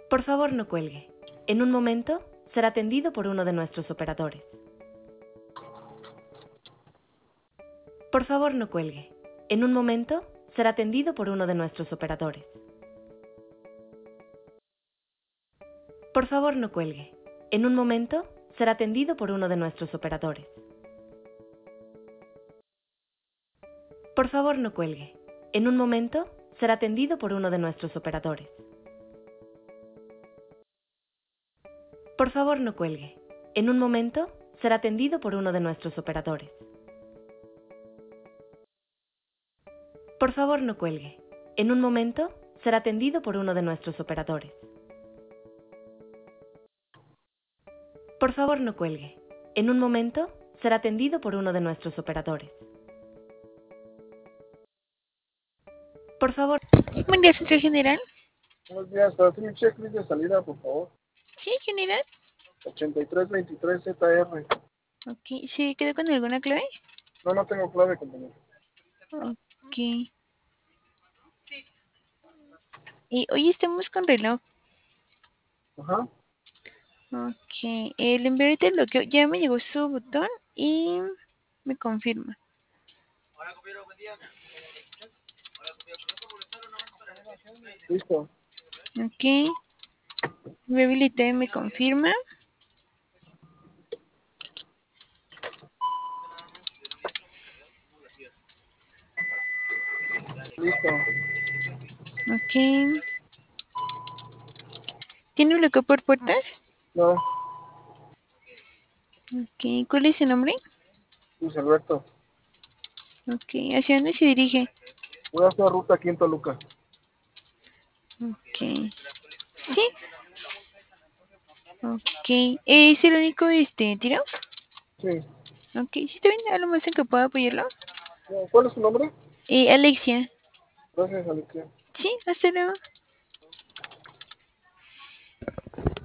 Por favor, no cuelgue. En un momento será atendido por uno de nuestros operadores. Por favor, no cuelgue. En un momento será atendido por uno de nuestros operadores. Por favor, no cuelgue. En un momento será atendido por uno de nuestros operadores. Por favor, no cuelgue. En un momento será atendido por uno de nuestros operadores. Por favor, no cuelgue. En un momento será atendido por uno de nuestros operadores. Por favor, no cuelgue. En un momento será atendido por uno de nuestros operadores. Por favor, no cuelgue. En un momento será atendido por uno de nuestros operadores. Por favor. Buen día, Centro General. Buenos días, para hacer un checklist de salida, por favor. Sí, General. 8323ZR. Ok, ¿sí quedó con alguna clave? No tengo clave, compañero. Ok. Hoy estamos con reloj. Ajá. Ok, el enviar del bloqueo ya me llegó su botón y me confirma. Listo. Ok, me habilité y me confirma. Listo. Ok. ¿Tiene bloqueo por puertas? No, Ok, ¿cuál es su nombre? Luis Alberto. Ok, ¿hacia dónde se dirige? Voy a hacer ruta aquí en Toluca. Ok. Sí. Ok, ¿es el único tiro? Sí. Ok, ¿sí está bien? ¿Algo más en que pueda apoyarlo? ¿Cuál es su nombre? Alexia. Gracias, Alexia. Sí, hasta luego.